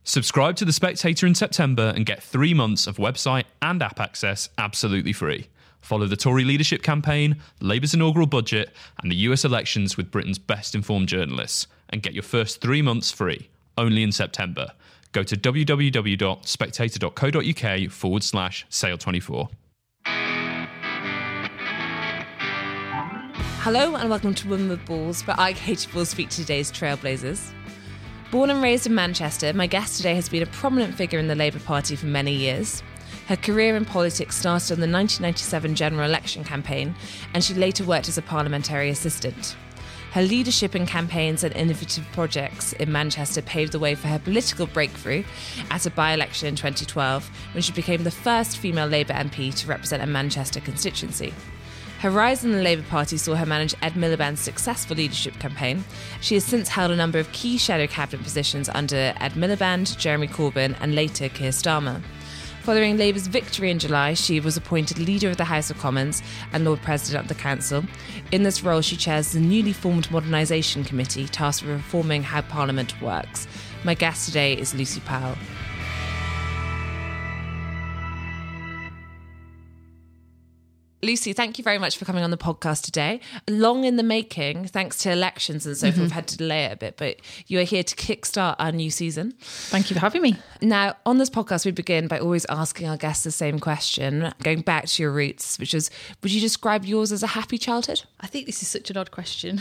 Subscribe to The Spectator in September and get 3 months of website and app access absolutely free. Follow the Tory leadership campaign, Labour's inaugural budget, and the US elections with Britain's best informed journalists, and get your first 3 months free, only in September. Go to www.spectator.co.uk/sale24. Hello and welcome to Women with Balls, where I, Katie, will speak to today's trailblazers. Born and raised in Manchester, my guest today has been a prominent figure in the Labour Party for many years. Her career in politics started on the 1997 general election campaign, and she later worked as a parliamentary assistant. Her leadership in campaigns and innovative projects in Manchester paved the way for her political breakthrough at a by-election in 2012, when she became the first female Labour MP to represent a Manchester constituency. Her rise in the Labour Party saw her manage Ed Miliband's successful leadership campaign. She has since held a number of key shadow cabinet positions under Ed Miliband, Jeremy Corbyn and later Keir Starmer. Following Labour's victory in July, she was appointed Leader of the House of Commons and Lord President of the Council. In this role, she chairs the newly formed Modernisation Committee tasked with reforming how Parliament works. My guest today is Lucy Powell. Lucy, thank you very much for coming on the podcast today. Long in the making, thanks to elections and so forth, we've had to delay it a bit, but you are here to kickstart our new season. Thank you for having me. Now, on this podcast, we begin by always asking our guests the same question, going back to your roots, which is, would you describe yours as a happy childhood? I think this is such an odd question.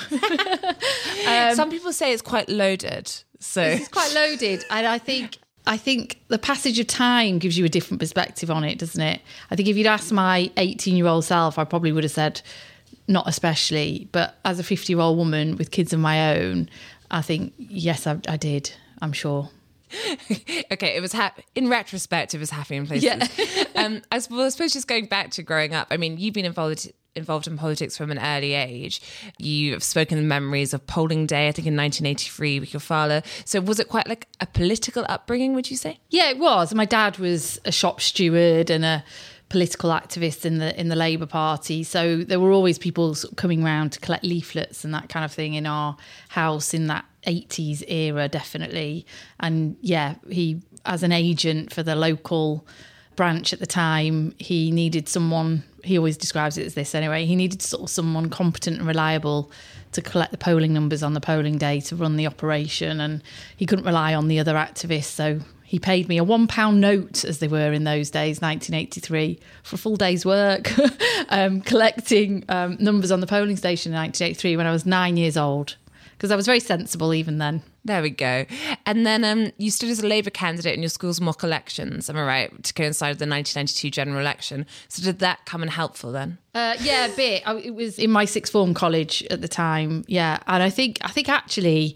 Some people say it's quite loaded. So This is quite loaded, and I think the passage of time gives you a different perspective on it, doesn't it? I think if you'd asked my 18-year-old self, I probably would have said, not especially. But as a 50-year-old woman with kids of my own, I think, yes, I did, I'm sure. Okay, it was in retrospect, it was happy in places. Yeah. I suppose just going back to growing up, I mean, you've been involved in politics from an early age. You've spoken in memories of polling day, I think in 1983 with your father. So was it quite like a political upbringing, would you say? Yeah, it was. My dad was a shop steward and a political activist in the Labour Party. So there were always people sort of coming round to collect leaflets and that kind of thing in our house in that 80s era, definitely. And yeah, he, as an agent for the local branch at the time, he needed someone, he always describes it as this anyway, he needed sort of someone competent and reliable to collect the polling numbers on the polling day to run the operation, and he couldn't rely on the other activists, so he paid me a £1 note, as they were in those days, 1983, for a full day's work, collecting numbers on the polling station in 1983 when I was 9 years old, because I was very sensible even then. There we go. And then you stood as a Labour candidate in your school's mock elections, am I right, to coincide with the 1992 general election. So did that come in helpful then? Yeah, a bit. It was in my sixth form college at the time, yeah. And I think actually,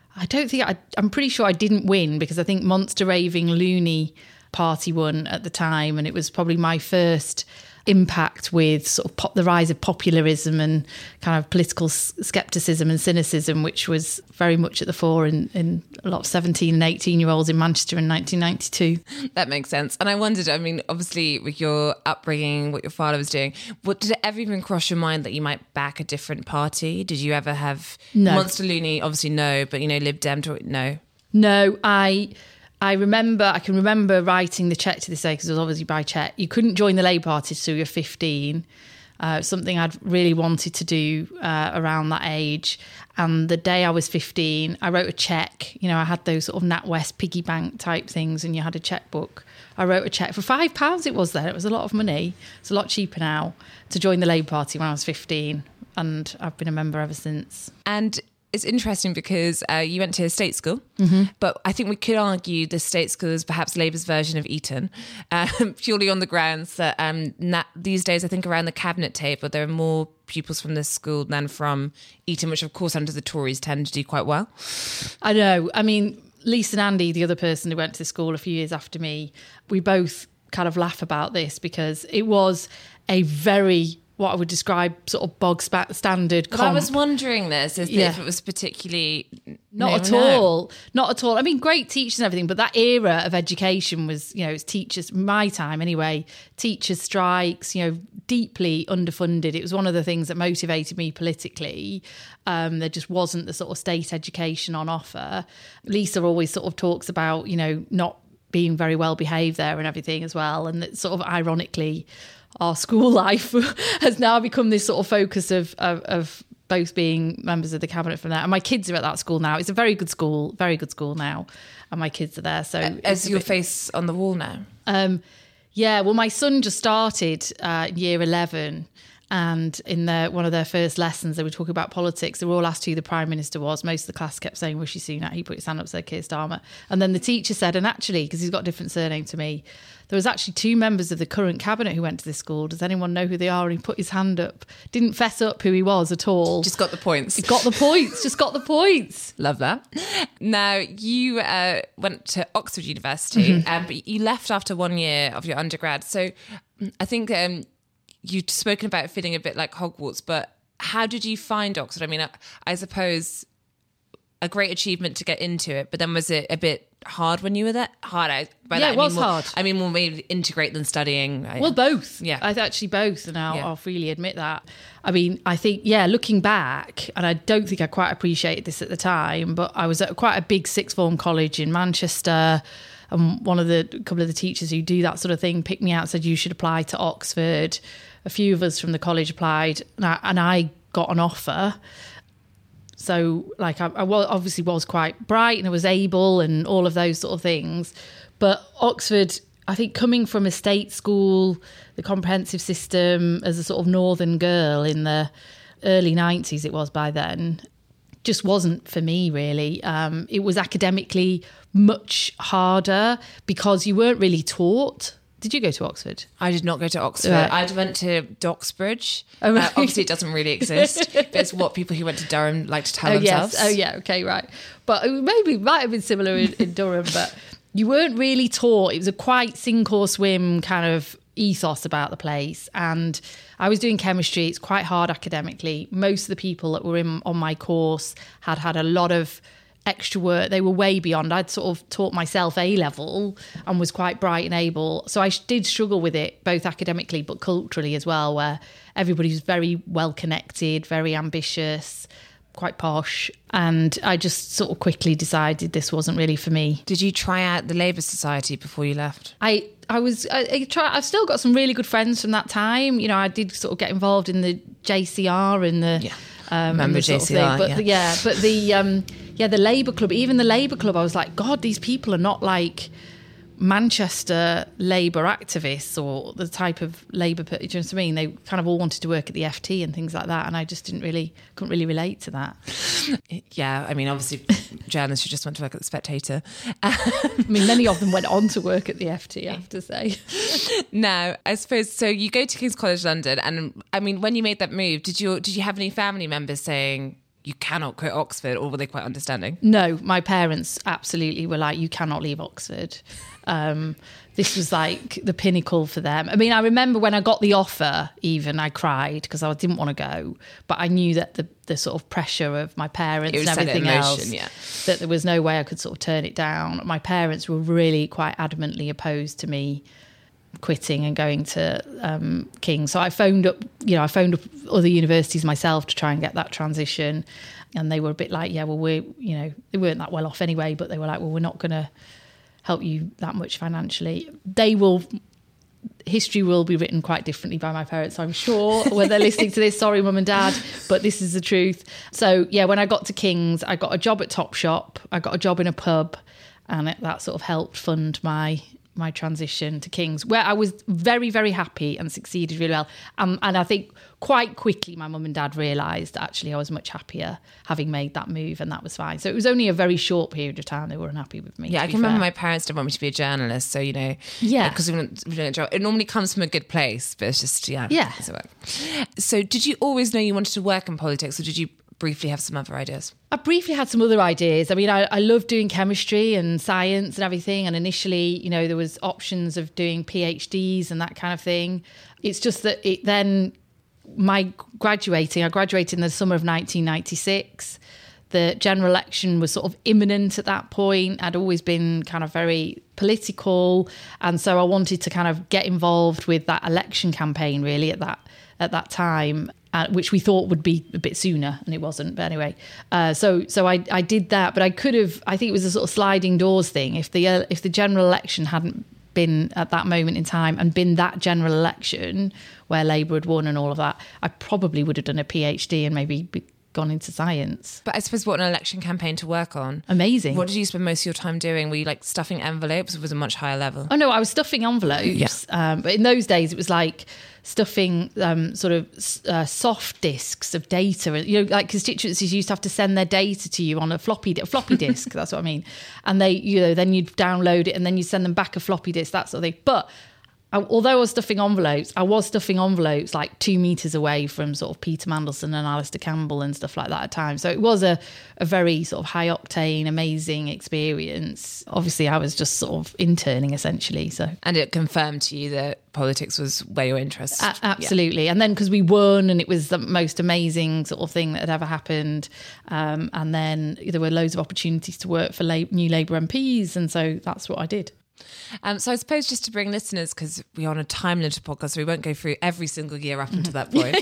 I'm pretty sure I didn't win, because I think Monster Raving Loony Party won at the time, and it was probably my first impact with sort of the rise of popularism and kind of political scepticism and cynicism, which was very much at the fore in a lot of 17 and 18-year-olds in Manchester in 1992. That makes sense. And I wondered, I mean, obviously with your upbringing, what your father was doing, did it ever even cross your mind that you might back a different party? Did you ever have Monster Loony? Obviously no, but Lib Dem, no? No, I can remember writing the cheque to this day, because it was obviously by cheque. You couldn't join the Labour Party until you were 15. Something I'd really wanted to do around that age. And the day I was 15, I wrote a cheque. I had those sort of NatWest piggy bank type things, and you had a chequebook. I wrote a cheque for £5 it was then. It was a lot of money. It's a lot cheaper now to join the Labour Party when I was 15. And I've been a member ever since. And it's interesting because you went to a state school, but I think we could argue the state school is perhaps Labour's version of Eton, purely on the grounds that these days, I think around the cabinet table, there are more pupils from this school than from Eton, which of course under the Tories tend to do quite well. I know. I mean, Lisa and Andy, the other person who went to the school a few years after me, we both kind of laugh about this, because it was a very what I would describe sort of bog standard But I was wondering this, if it was particularly... Not at all. I mean, great teachers and everything, but that era of education was, it's teachers, my time anyway, teachers' strikes, deeply underfunded. It was one of the things that motivated me politically. There just wasn't the sort of state education on offer. Lisa always sort of talks about, not being very well behaved there and everything as well. And that sort of ironically, our school life has now become this sort of focus of both being members of the cabinet from there. And my kids are at that school now. It's a very good school now. And my kids are there. So as your face on the wall now? Yeah, well, my son just started year 11. And in one of their first lessons, they were talking about politics. They were all asked who the Prime Minister was. Most of the class kept saying Rishi Sunak. He put his hand up, said Keir Starmer. And then the teacher said, and actually, because he's got a different surname to me, there was actually 2 members of the current cabinet who went to this school. Does anyone know who they are? And he put his hand up. Didn't fess up who he was at all. Just got the points. He got the points. Just got the points. Love that. Now, you went to Oxford University, but you left after 1 year of your undergrad. So I think... you'd spoken about feeling a bit like Hogwarts, but how did you find Oxford? I mean, I suppose a great achievement to get into it, but then was it a bit hard when you were there? Hard. It was hard. I mean, more maybe integrate than studying. Well, both. Yeah. I actually both, and I'll freely admit that. I mean, I think, looking back, and I don't think I quite appreciated this at the time, but I was at quite a big sixth form college in Manchester. And a couple of the teachers who do that sort of thing picked me out and said, you should apply to Oxford. A few of us from the college applied and I got an offer. So I obviously was quite bright and I was able and all of those sort of things. But Oxford, I think coming from a state school, the comprehensive system as a sort of northern girl in the early 90s, it was by then, just wasn't for me really. It was academically much harder because you weren't really taught. Did you go to Oxford? I did not go to Oxford. Right. I went to Doxbridge. Oh, right. Obviously, it doesn't really exist. But it's what people who went to Durham like to tell themselves. Yes. Oh, yeah. Okay, right. But maybe it might have been similar in Durham, but you weren't really taught. It was a quite sink or swim kind of ethos about the place. And I was doing chemistry. It's quite hard academically. Most of the people that were on my course had a lot of extra work. They were way beyond. I'd sort of taught myself A-level and was quite bright and able. So I did struggle with it, both academically but culturally as well, where everybody was very well connected, very ambitious, quite posh. And I just sort of quickly decided this wasn't really for me. Did you try out the Labour Society before you left? I've still got some really good friends from that time. I did sort of get involved in the JCR and the... Remember JCR, the Labour Club, even the Labour Club, I was like, God, these people are not like Manchester Labour activists or the type of Labour, do you know what I mean? They kind of all wanted to work at the FT and things like that, and I just couldn't really relate to that. Yeah, I mean, obviously, journalists who just went to work at the Spectator. I mean, many of them went on to work at the FT, I have to say. Now, I suppose, so you go to King's College London, and I mean, when you made that move, did you have any family members saying you cannot quit Oxford, or were they quite understanding? No, my parents absolutely were like, you cannot leave Oxford. This was like the pinnacle for them. I mean, I remember when I got the offer, even I cried because I didn't want to go, but I knew that the sort of pressure of my parents and everything else, that there was no way I could sort of turn it down. My parents were really quite adamantly opposed to me quitting and going to King's. So I phoned up other universities myself to try and get that transition. And they were a bit like, they weren't that well off anyway, but they were like, well, we're not going to help you that much financially. History will be written quite differently by my parents, I'm sure, when they're listening to this. Sorry, Mum and Dad, but this is the truth. So when I got to King's, I got a job at Topshop. I got a job in a pub, and that sort of helped fund my transition to King's, where I was very, very happy and succeeded really well. And I think quite quickly my mum and dad realised actually I was much happier having made that move, and that was fine. So it was only a very short period of time they were unhappy with me. Yeah, I can remember my parents didn't want me to be a journalist, so because we don't do a job. It normally comes from a good place, but it's just So did you always know you wanted to work in politics, or did you briefly have some other ideas? I briefly had some other ideas. I mean, I loved doing chemistry and science and everything. And initially, there was options of doing PhDs and that kind of thing. It's just that it then I graduated in the summer of 1996. The general election was sort of imminent at that point. I'd always been kind of very political. And so I wanted to kind of get involved with that election campaign really at that time, which we thought would be a bit sooner, and it wasn't. But anyway, so I did that. But I think it was a sort of sliding doors thing. If the general election hadn't been at that moment in time and been that general election where Labour had won and all of that, I probably would have done a PhD and maybe gone into science. But I suppose what an election campaign to work on. Amazing. What did you spend most of your time doing? Were you like stuffing envelopes, or was it a much higher level? Oh no, I was stuffing envelopes. Yeah. But in those days it was like stuffing soft disks of data. You know, like constituencies used to have to send their data to you on a floppy disk. That's what I mean. And they, then you'd download it and then you send them back a floppy disk, that sort of thing. But although I was stuffing envelopes like 2 meters away from sort of Peter Mandelson and Alistair Campbell and stuff like that at times. So it was a very sort of high octane, amazing experience. Obviously, I was just sort of interning essentially. So, and it confirmed to you that politics was where your interest. Absolutely. Yeah. And then because we won and it was the most amazing sort of thing that had ever happened. And then there were loads of opportunities to work for new Labour MPs. And so that's what I did. So I suppose just to bring listeners, because we're on a time-limited podcast, so we won't go through every single year up until that point.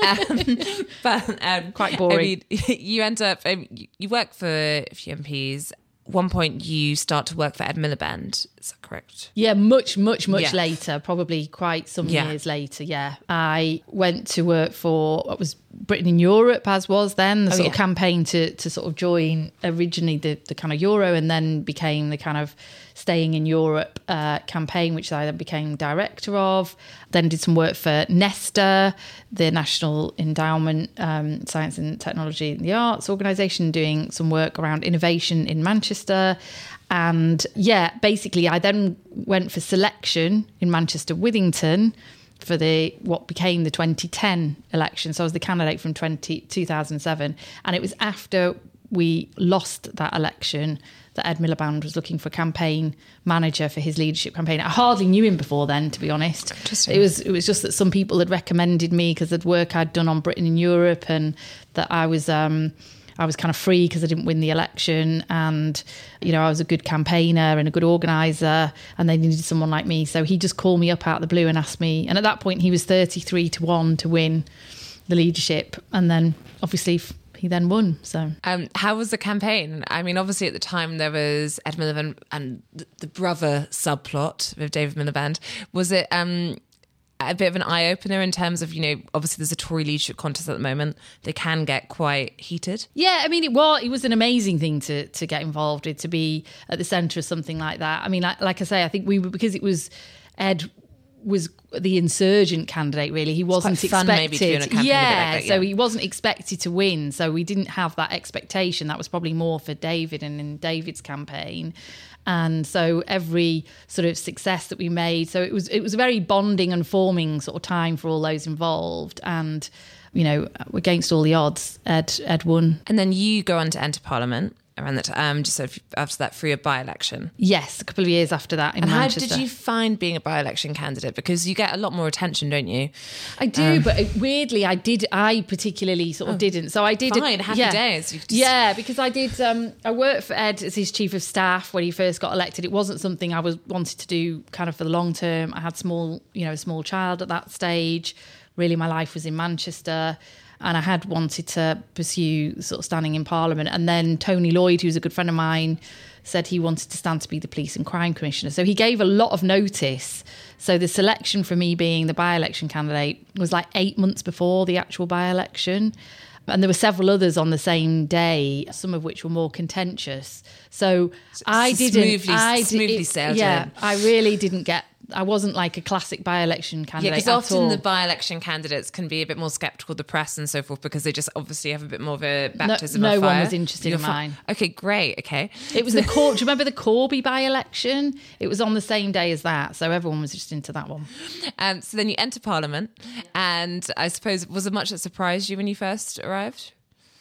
But quite boring. I mean, you end up, you work for a few MPs. At one point, you start to work for Ed Miliband. Is that correct? Yeah, much later, probably quite some years later. Yeah, I went to work for what was Britain in Europe, as was then the sort of campaign to sort of join originally the kind of Euro, and then became the kind of Staying in Europe campaign, which I then became director of. Then did some work for Nesta, the National Endowment Science and Technology and the Arts organisation, doing some work around innovation in Manchester. And yeah, basically I then went for selection in Manchester Withington for what became the 2010 election. So I was the candidate from 2007. And it was after we lost that election that Ed Miliband was looking for a campaign manager for his leadership campaign. I hardly knew him before then, to be honest. It was just that some people had recommended me because of the work I'd done on Britain in Europe, and that I was kind of free because I didn't win the election, and I was a good campaigner and a good organiser, and they needed someone like me. So he just called me up out of the blue and asked me, and at that point he was 33-1 to win the leadership, and then obviously he then won. So, how was the campaign? I mean, obviously at the time there was Ed Miliband and the brother subplot with David Miliband. Was it a bit of an eye opener in terms of, obviously there's a Tory leadership contest at the moment. They can get quite heated. Yeah, I mean, it was an amazing thing to get involved with, to be at the centre of something like that. I mean, like I say, I think because it was Ed was the insurgent candidate, really. He wasn't expected. Maybe doing a campaign like that, so he wasn't expected to win. So we didn't have that expectation. That was probably more for David and in David's campaign. And so every sort of success that we made, so it was a very bonding and forming sort of time for all those involved. And, against all the odds, Ed won. And then you go on to enter Parliament around that time, just sort of after that, through a by-election. Yes, a couple of years after that in Manchester. And how did you find being a by-election candidate? Because you get a lot more attention, don't you? I do, but weirdly, I particularly sort of didn't. So I did. Fine, happy days. Yeah, because I did. I worked for Ed as his chief of staff when he first got elected. It wasn't something I wanted to do kind of for the long term. I had a small child at that stage. Really, my life was in Manchester. And I had wanted to pursue sort of standing in Parliament. And then Tony Lloyd, who's a good friend of mine, said he wanted to stand to be the Police and Crime Commissioner. So he gave a lot of notice. So the selection for me being the by-election candidate was like 8 months before the actual by-election. And there were several others on the same day, some of which were more contentious. So I didn't... Smoothly sailed Yeah, in. I really didn't get... I wasn't like a classic by-election candidate. Yeah, because often the by-election candidates can be a bit more sceptical of the press and so forth, because they just obviously have a bit more of a baptism of fire. No one was interested in mine. Okay, great. Okay. It was do you remember the Corby by-election? It was on the same day as that, so everyone was just into that one. So then you enter Parliament, and I suppose, was it much that surprised you when you first arrived?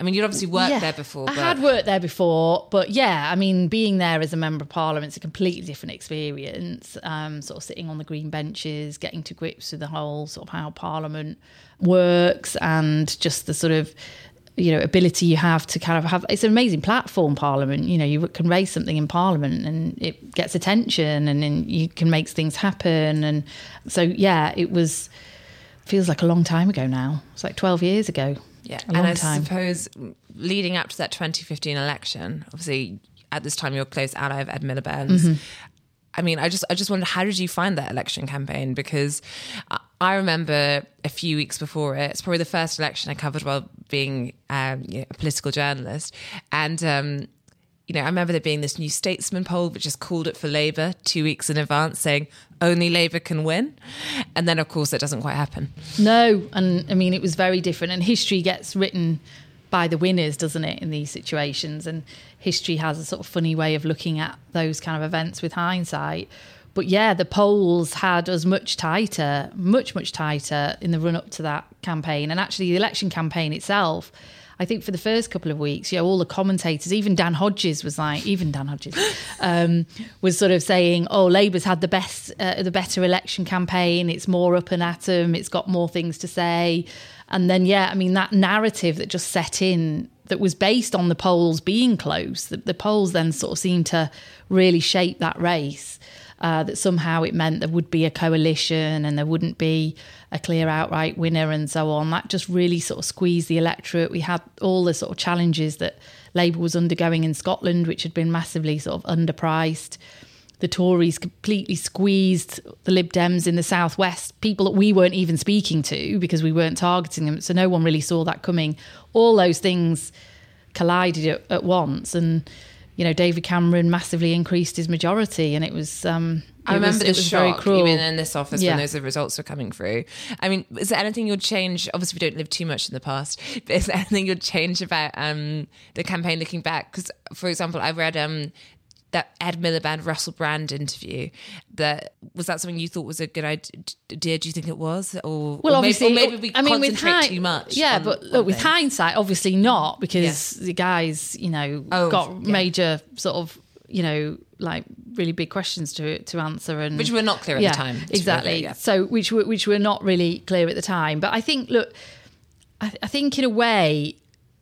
I mean, you'd obviously worked there before. I had worked there before, but yeah, I mean, being there as a member of parliament is a completely different experience. Sort of sitting on the green benches, getting to grips with the whole sort of how parliament works, and just the sort of, you know, ability you have to kind of have. It's an amazing platform, parliament. You know, you can raise something in parliament and it gets attention, and then you can make things happen. And so, yeah, feels like a long time ago now. It's like 12 years ago. Yeah, and I suppose leading up to that 2015 election, obviously at this time you're a close ally of Ed Miliband's. Mm-hmm. I mean, I just wondered, how did you find that election campaign? Because I remember a few weeks before it, it's probably the first election I covered while being a political journalist. And, you know, I remember there being this New Statesman poll which just called it for Labour 2 weeks in advance, saying only Labour can win. And then, of course, that doesn't quite happen. No, and I mean, it was very different. And history gets written by the winners, doesn't it, in these situations? And history has a sort of funny way of looking at those kind of events with hindsight. But yeah, the polls had us much tighter in the run-up to that campaign. And actually the election campaign itself, I think for the first couple of weeks, all the commentators, even Dan Hodges was sort of saying, oh, Labour's had the better election campaign. It's more up and at 'em. It's got more things to say. And then, I mean, that narrative that just set in, that was based on the polls being close, the polls then sort of seemed to really shape that race. That somehow it meant there would be a coalition and there wouldn't be a clear outright winner and so on. That just really sort of squeezed the electorate. We had all the sort of challenges that Labour was undergoing in Scotland, which had been massively sort of underpriced. The Tories completely squeezed the Lib Dems in the southwest, people that we weren't even speaking to because we weren't targeting them. So no one really saw that coming. All those things collided at once, and you know, David Cameron massively increased his majority, and it was. I remember the shock, very cruel. Even in this office when those results were coming through. I mean, is there anything you'd change? Obviously, we don't live too much in the past, but is there anything you'd change about the campaign looking back? Because, for example, I read that Ed Miliband Russell Brand interview. Was that something you thought was a good idea? Do you think it was, or obviously, maybe we concentrate too much? Yeah, but look, with hindsight, obviously not, because the guys, you know, got major sort of, you know, like really big questions to answer, and which were not clear at the time. Exactly. So which were not really clear at the time. But I think, look, I think in a way,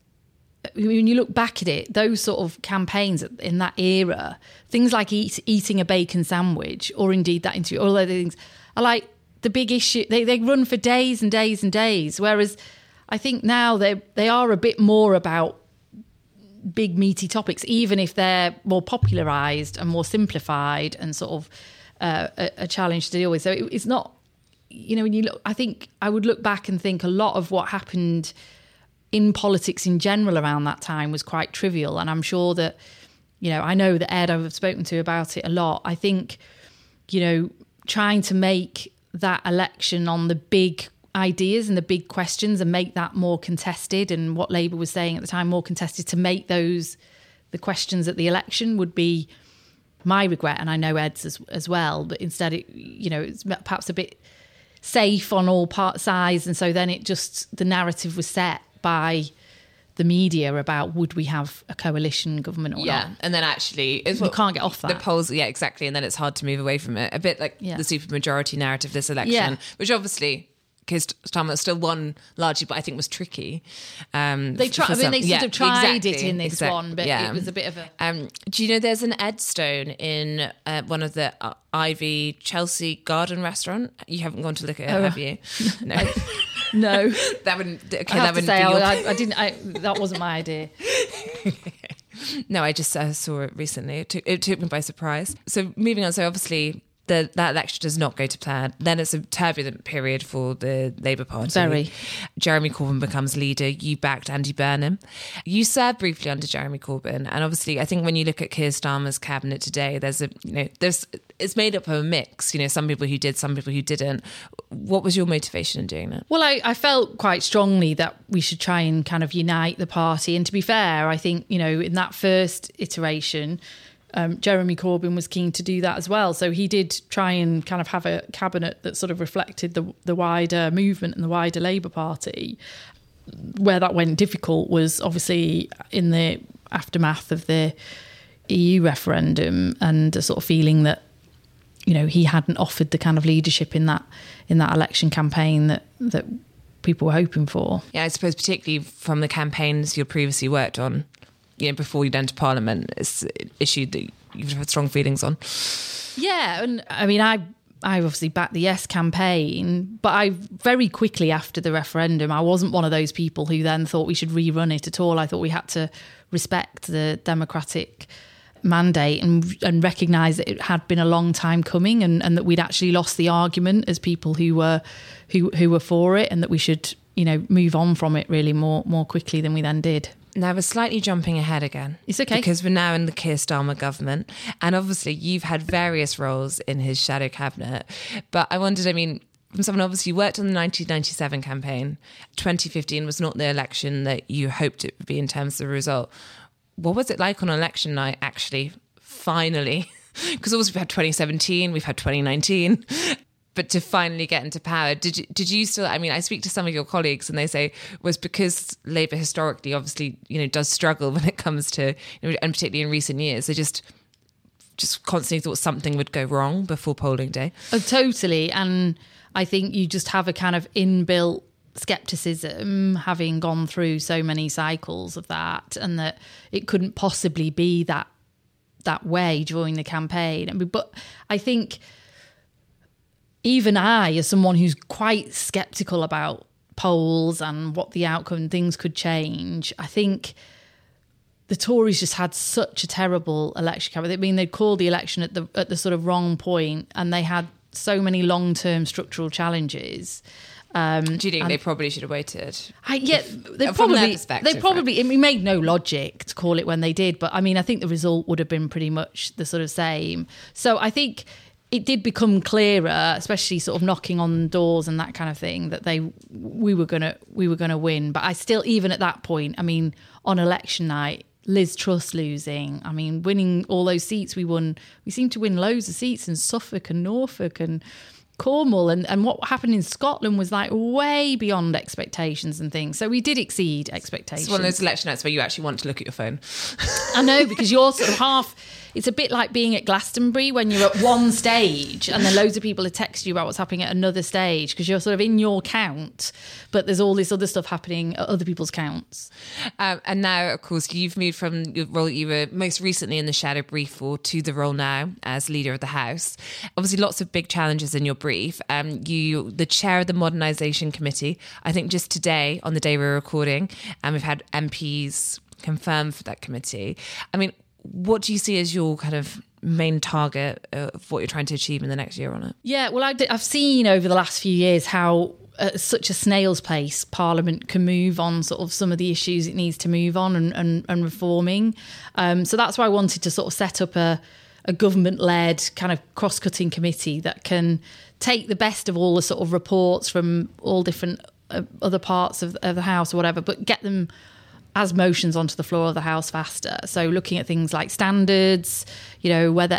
when you look back at it, those sort of campaigns in that era, things like eating a bacon sandwich, or indeed that interview, all those things are like the big issue. They run for days and days and days. Whereas I think now they are a bit more about big meaty topics, even if they're more popularised and more simplified and sort of a challenge to deal with. So it's not, you know, when you look, I think I would look back and think a lot of what happened in politics in general around that time was quite trivial. And I'm sure that, you know, I know that Ed, I've spoken to about it a lot. I think, you know, trying to make that election on the big ideas and the big questions and make that more contested, and what Labour was saying at the time, more contested, to make those the questions at the election would be my regret. And I know Ed's as well, but instead it, you know, it's perhaps a bit safe on all sides. And so then the narrative was set by the media about would we have a coalition government or not. And then actually you can't get off that. The polls, exactly. And then it's hard to move away from it. A bit like the supermajority narrative this election, which obviously Keir Starmer still won largely, but I think was tricky. They sort of tried it in this one, but it was a bit of a... do you know there's an Ed Stone in one of the Ivy Chelsea Garden restaurant? You haven't gone to look at it, have you? No. No, that wouldn't. Okay, I that wouldn't say, be your... I didn't. That wasn't my idea. No, I just saw it recently. It took me by surprise. So moving on. So obviously that election does not go to plan. Then it's a turbulent period for the Labour Party. Very. Jeremy Corbyn becomes leader. You backed Andy Burnham. You served briefly under Jeremy Corbyn, and obviously, I think when you look at Keir Starmer's cabinet today, it's made up of a mix. You know, some people who did, some people who didn't. What was your motivation in doing that? Well, I felt quite strongly that we should try and kind of unite the party. And to be fair, I think, you know, in that first iteration, Jeremy Corbyn was keen to do that as well. So he did try and kind of have a cabinet that sort of reflected the wider movement and the wider Labour Party. where that went difficult was obviously in the aftermath of the EU referendum, and a sort of feeling that, you know, he hadn't offered the kind of leadership in that election campaign that people were hoping for. Yeah, I suppose particularly from the campaigns you previously worked on, you know, before you'd enter Parliament, it's an issue that you've had strong feelings on. Yeah, and I mean, I obviously backed the Yes campaign, but I very quickly after the referendum, I wasn't one of those people who then thought we should rerun it at all. I thought we had to respect the democratic mandate and recognise that it had been a long time coming, and that we'd actually lost the argument as people who were for it, and that we should, you know, move on from it really more quickly than we then did. Now we're slightly jumping ahead again. It's okay. Because we're now in the Keir Starmer government, and obviously you've had various roles in his shadow cabinet. But I wondered, I mean, from someone obviously worked on the 1997 campaign, 2015 was not the election that you hoped it would be in terms of the result. What was it like on election night, actually, finally? Because also we've had 2017, we've had 2019, but to finally get into power, did you still, I mean, I speak to some of your colleagues and they say was because Labour historically obviously, you know, does struggle when it comes to, you know, and particularly in recent years, they just constantly thought something would go wrong before polling day. Oh, totally. And I think you just have a kind of inbuilt skepticism, having gone through so many cycles of that, and that it couldn't possibly be that way during the campaign. But I think even I, as someone who's quite sceptical about polls and what the outcome, things could change, I think the Tories just had such a terrible election campaign. I mean, they'd called the election at the sort of wrong point, and they had so many long-term structural challenges. Do you think they probably should have waited? They probably. It made no logic to call it when they did, but I mean, I think the result would have been pretty much the sort of same. So I think it did become clearer, especially sort of knocking on doors and that kind of thing, that we were gonna win. But I still, even at that point, I mean, on election night, Liz Truss losing, I mean, winning all those seats we won. We seemed to win loads of seats in Suffolk and Norfolk and Cornwall, and what happened in Scotland was like way beyond expectations and things. So we did exceed expectations. It's one of those election nights where you actually want to look at your phone. I know, because you're sort of half. It's a bit like being at Glastonbury when you're at one stage and then loads of people are texting you about what's happening at another stage, because you're sort of in your count, but there's all this other stuff happening at other people's counts. And now, of course, you've moved from your role that you were most recently in the shadow brief for to the role now as leader of the House. Obviously, lots of big challenges in your brief. You, the chair of the Modernisation Committee, I think just today, on the day we're recording, and we've had MPs confirmed for that committee. I mean, what do you see as your kind of main target of what you're trying to achieve in the next year on it? Yeah, well, I've seen over the last few years how at such a snail's pace Parliament can move on sort of some of the issues it needs to move on and reforming. So that's why I wanted to sort of set up a government-led kind of cross-cutting committee that can take the best of all the sort of reports from all different other parts of the House or whatever, but get them as motions onto the floor of the House faster. So looking at things like standards, you know, whether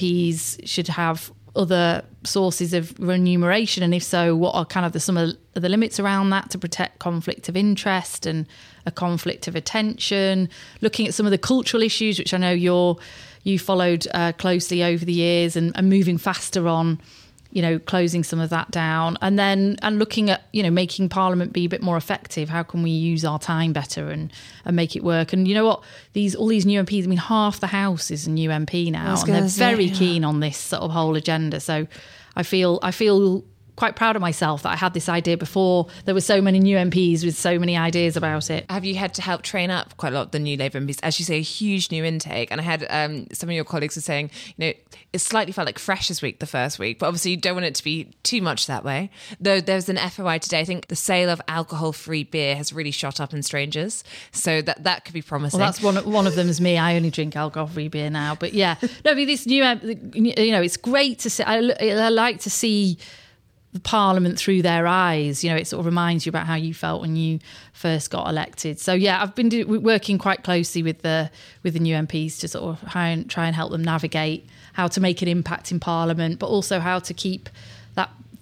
MPs should have other sources of remuneration, and if so, what are kind of some of the limits around that to protect conflict of interest and a conflict of attention. Looking at some of the cultural issues, which I know you followed closely over the years, and moving faster on, you know, closing some of that down, and looking at, you know, making Parliament be a bit more effective. How can we use our time better and make it work? And you know what, all these new MPs, I mean, half the House is a new MP now, and they're very keen on this sort of whole agenda. So I feel quite proud of myself that I had this idea before there were so many new MPs with so many ideas about it. Have you had to help train up quite a lot of the new Labour MPs? As you say, a huge new intake. And I had some of your colleagues were saying, you know, it slightly felt like Freshers' Week the first week, but obviously you don't want it to be too much that way. Though there's an FOI today, I think the sale of alcohol-free beer has really shot up in Strangers. So that could be promising. Well, that's one of them is me. I only drink alcohol-free beer now. But yeah, no, but this new, you know, it's great to see. I like to see the Parliament through their eyes. You know, it sort of reminds you about how you felt when you first got elected. So yeah, I've been working quite closely with the new MPs to sort of try and help them navigate how to make an impact in Parliament, but also how to keep that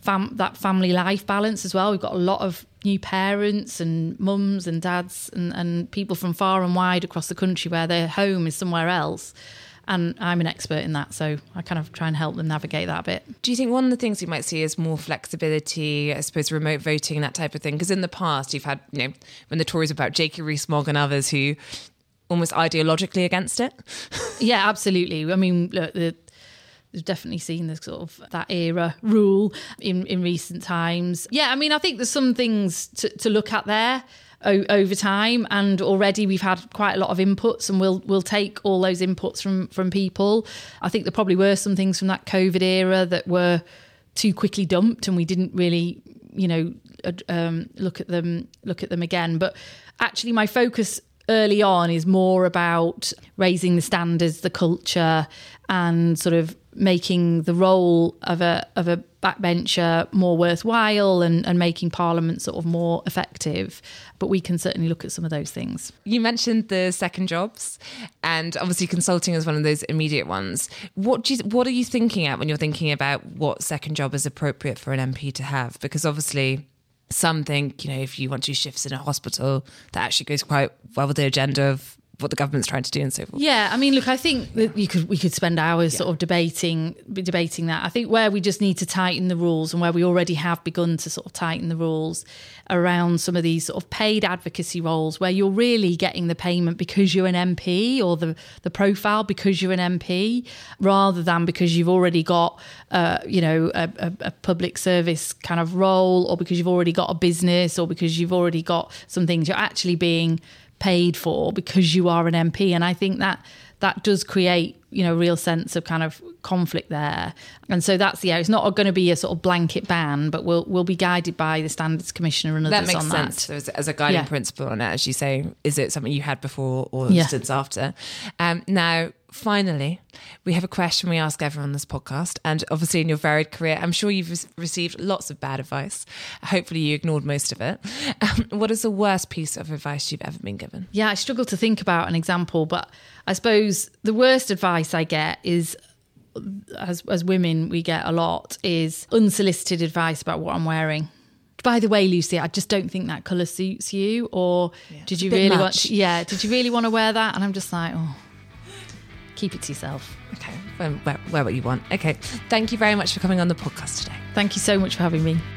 that family life balance as well. We've got a lot of new parents and mums and dads and people from far and wide across the country where their home is somewhere else. And I'm an expert in that, so I kind of try and help them navigate that a bit. Do you think one of the things you might see is more flexibility, I suppose, remote voting and that type of thing? Because in the past, you've had, when the Tories were about J.K. Rees-Mogg and others who almost ideologically against it. Yeah, absolutely. I mean, look, we've definitely seen the sort of that era rule in recent times. Yeah, I mean, I think there's some things to look at there over time, and already we've had quite a lot of inputs, and we'll take all those inputs from people. I think there probably were some things from that COVID era that were too quickly dumped, and we didn't really, look at them again. But actually, my focus early on is more about raising the standards, the culture, and sort of making the role of a backbencher more worthwhile and making Parliament sort of more effective. But we can certainly look at some of those things. You mentioned the second jobs, and obviously consulting is one of those immediate ones. What are you thinking at when you're thinking about what second job is appropriate for an MP to have? Because obviously some think, if you want to do shifts in a hospital, that actually goes quite well with the agenda of what the government's trying to do and so forth. Yeah, I mean, look, I think that we could spend hours sort of debating that. I think where we just need to tighten the rules, and where we already have begun to sort of tighten the rules around some of these sort of paid advocacy roles, where you're really getting the payment because you're an MP, or the profile because you're an MP, rather than because you've already got a public service kind of role, or because you've already got a business, or because you've already got some things. You're actually being paid for because you are an MP, and I think that does create a real sense of kind of conflict there. And so it's not going to be a sort of blanket ban, but we'll be guided by the Standards Commissioner and others on that. That makes sense as a guiding principle on it, as you say. Is it something you had before or since after? Now, finally, we have a question we ask everyone on this podcast, and obviously in your varied career, I'm sure you've received lots of bad advice. Hopefully you ignored most of it. What is the worst piece of advice you've ever been given? Yeah, I struggle to think about an example, but I suppose the worst advice I get is, as women we get a lot, is unsolicited advice about what I'm wearing. By the way, Lucy, I just don't think that colour suits you, or did you really want to wear that? And I'm just like, keep it to yourself. Okay, wear what you want. Okay, thank you very much for coming on the podcast today. Thank you so much for having me.